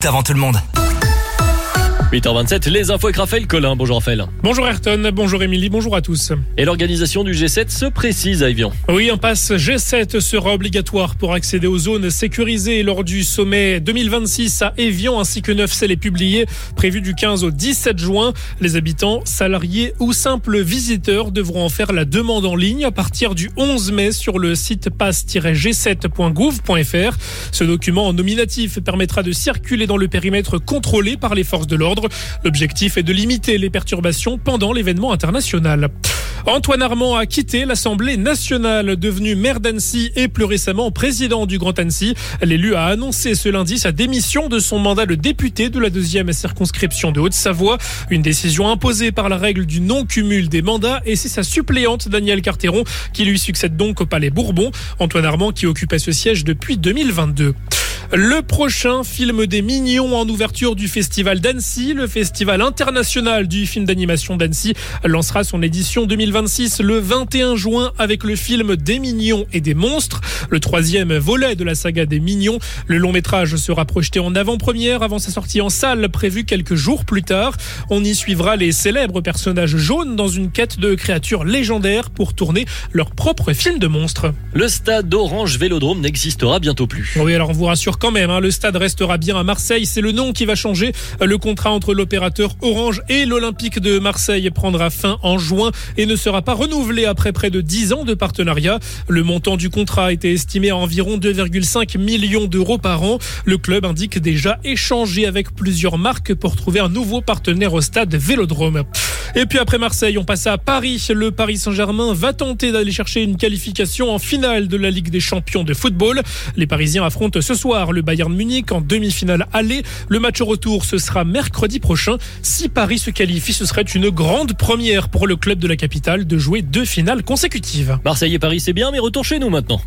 avant tout le monde. 8h27, les infos avec Raphaël Collin. Bonjour Raphaël. Bonjour Ayrton, bonjour Émilie, bonjour à tous. Et l'organisation du G7 se précise à Évian. Oui, un pass G7 sera obligatoire pour accéder aux zones sécurisées lors du sommet 2026 à Évian, ainsi que 9 scellés publiés, prévu du 15 au 17 juin. Les habitants, salariés ou simples visiteurs devront en faire la demande en ligne à partir du 11 mai sur le site pass-g7.gouv.fr. Ce document nominatif permettra de circuler dans le périmètre contrôlé par les forces de l'ordre. L'objectif est de limiter les perturbations pendant l'événement international. Antoine Armand a quitté l'Assemblée nationale, devenu maire d'Annecy et plus récemment président du Grand Annecy. L'élu a annoncé ce lundi sa démission de son mandat de député de la 2e circonscription de Haute-Savoie. Une décision imposée par la règle du non-cumul des mandats, et c'est sa suppléante Danielle Carteron qui lui succède donc au Palais Bourbon. Antoine Armand qui occupait ce siège depuis 2022. Le prochain film des Mignons en ouverture du Festival d'Annecy. Le Festival international du film d'animation d'Annecy lancera son édition 2026 le 21 juin avec le film Des Mignons et des Monstres, le 3e volet de la saga des Mignons. Le long métrage sera projeté en avant-première avant sa sortie en salle prévue quelques jours plus tard. On y suivra les célèbres personnages jaunes dans une quête de créatures légendaires pour tourner leur propre film de monstres. Le stade Orange Vélodrome n'existera bientôt plus. Oui, alors on vous rassure quand même, le stade restera bien à Marseille. C'est le nom qui va changer. Le contrat entre l'opérateur Orange et l'Olympique de Marseille prendra fin en juin et ne sera pas renouvelé après près de 10 ans de partenariat. Le montant du contrat a été estimé à environ 2,5 millions d'euros par an. Le club indique déjà échanger avec plusieurs marques pour trouver un nouveau partenaire au stade Vélodrome. Et puis après Marseille, on passe à Paris. Le Paris Saint-Germain va tenter d'aller chercher une qualification en finale de la Ligue des Champions de football. Les Parisiens affrontent ce soir le Bayern Munich en demi-finale aller. Le match au retour, ce sera mercredi prochain. Si Paris se qualifie, ce serait une grande première pour le club de la capitale de jouer 2 finales consécutives. Marseille et Paris, c'est bien, mais retour chez nous maintenant.